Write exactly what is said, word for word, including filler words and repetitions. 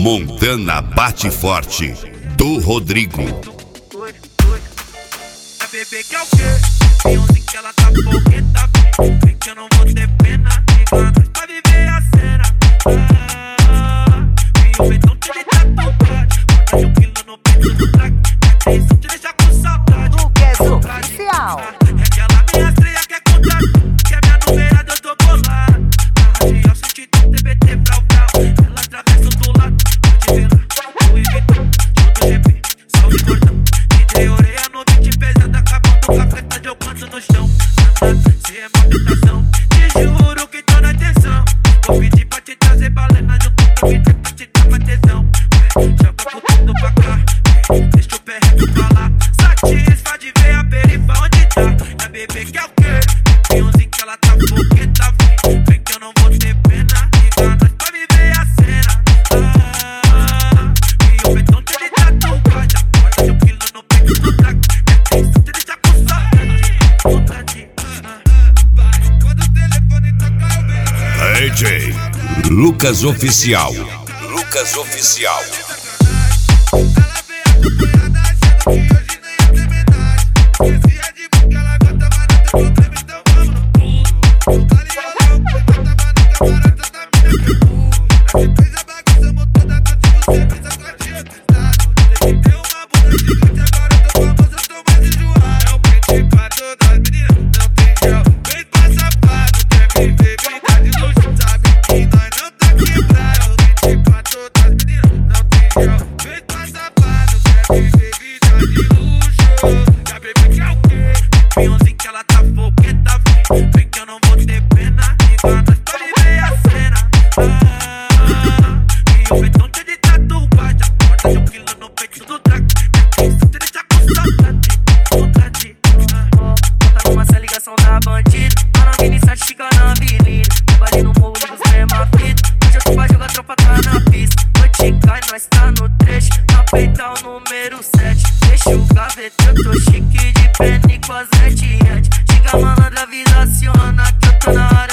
Montana Bate Forte, do Rodrigo. A bebê que é o quê? Beyoncé que ela tá fogueta. Vem que eu não vou ter pena. Liga nós pra viver a cena. Ah, e o Betão te deixa tatuagem. Bota de um quilo no peito do trago. É isso te deixa com saudade. Lucas Oficial. É aquela minha estreia que é contato. Que é minha numerada, eu tô bolado. Na radial senti do T B T frau frau. Ela atravessa do lado. Pode ver lá, o Vitor, junto G P, salve gordão. D J Oreia no beat pesado, acabando com a festa de eu canto no chão. Cê é uma tentação, te juro que tô na atenção. Vou pedir pra te trazer balena junto com vídeo pra te dar uma tesão. Joga pro tudo pra cá, deixa o pé reto pra lá. Satisfa de ver a perifa onde tá. A bebê que é o quê? Beyoncé que ela tá fogueta. Vem que eu não vou ter pena. Liga nós pra viver a cena. Ah, e o Betão te de tatuagem. Bota de um quilo no peito do trago. É isso te deixa com saudade. Vontade. Quando o telefone toca eu vejo. D J Lucas Oficial. Lucas Oficial. Ela veio acompanhada achando que hoje nem ia ter metade. Esqueci a de porque ela gosta, mas não tem problema, então vamos no pulo. Tá ligado, eu tava no camarote, essa mina que pulo. Essa coisa bagunçamos toda a noite, você pensa com a tia do estado. Tem uma bunda gigante, agora eu tô famoso, eu tô mais enjoado. É o pente pra todas as meninas, não tem gel. Vem pra safado, quer viver vida de luxo. Sabe que nós não tá quebrado. É o pente pra todas as meninas, não tem gel. Vem pra safado, quer viver vida de luxo. Já bebê que é o quê? Beyoncé que ela tá fogueta. Vem que eu não vou ter pena. Liga nós pra viver a cena. Ah, e o Betão te de tatuagem. Bota de um quilo no peito do trago. É isso te deixa com saudade. Vontade. Bota numa essa ligação da bandida. Tá na mini sete, fica na avenida. Trabalhei no morro, liga os mesma fita. Hoje eu tô pra jogar, a tropa tá na pista. Noite cai, nós tá no trecho. Na peitão número sete. Deixa o gaveta, eu tô chique de pena e com as red red. Chega malandra, vida aciona que eu tô na área.